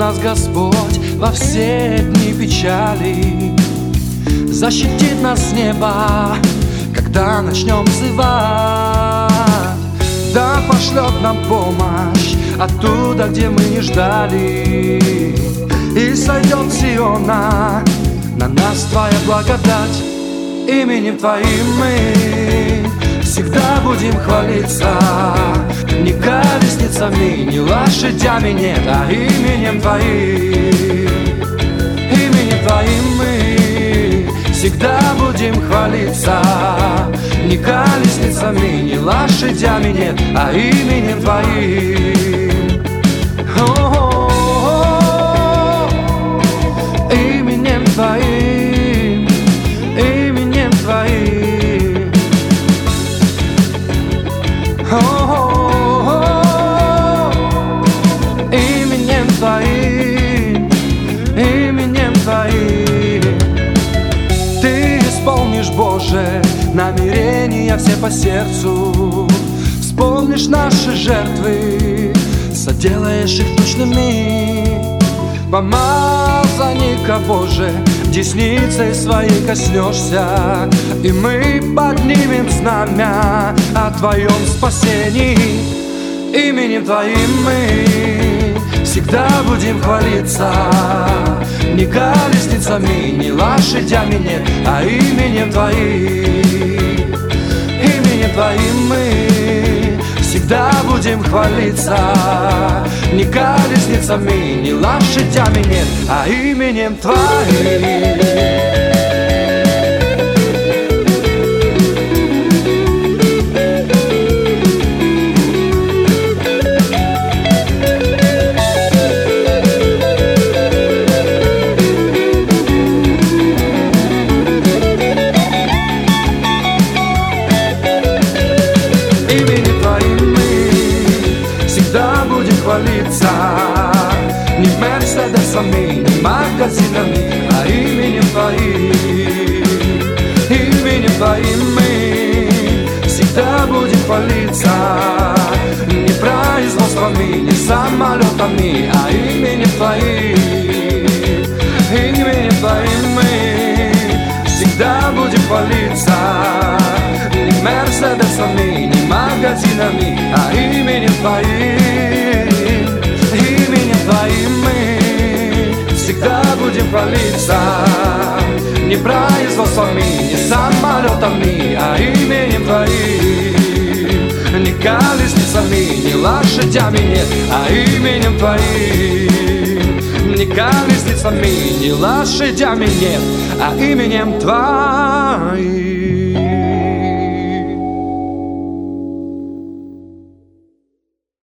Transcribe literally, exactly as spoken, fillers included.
нас Господь во все дни печали, защитит нас с неба, когда начнем взывать. Да пошлет нам помощь оттуда, где мы не ждали, и сойдет с Сиона на нас Твоя благодать. Именем Твоим мы всегда будем хвалиться, не колесницами, не лошадями, нет, а именем Твоим. Именем Твоим мы всегда будем хвалиться, не колесницами, не лошадями, нет, а именем Твоим. О-о-о-о. Именем Твоим, именем Твоим. О-о-о-о. Именем Твоим, именем Твоим. Ты исполнишь, Боже, намерения все по сердцу, вспомнишь наши жертвы, соделаешь их точными. Помазанника, Боже, десницей своей коснешься, и мы поднимем знамя о Твоем спасении. Именем Твоим мы всегда будем хвалиться, не колесницами, не лошадями, нет, а именем Твоим. Именем Твоим мы всегда будем хвалиться, не колесницами, не лошадями, нет, а именем Твоим. Именем Твоим мы всегда будем хвалиться, не мерседесами, не магазинами, а именем Твоим. Именем Твоим мы всегда будем хвалиться, не производствами, не самолетами, а именем Твоим. Именем Твоим мы всегда будем хвалиться, не мерседесами, не магазинами, а именем Твоим. Именем Твоим мы всегда будем хвалиться, не производствами, не самолетами, а именем Твоим. Не колесницами, не лошадями, нет, а именем Твоим. Не колесницами, не лошадями, нет, а именем Твоим.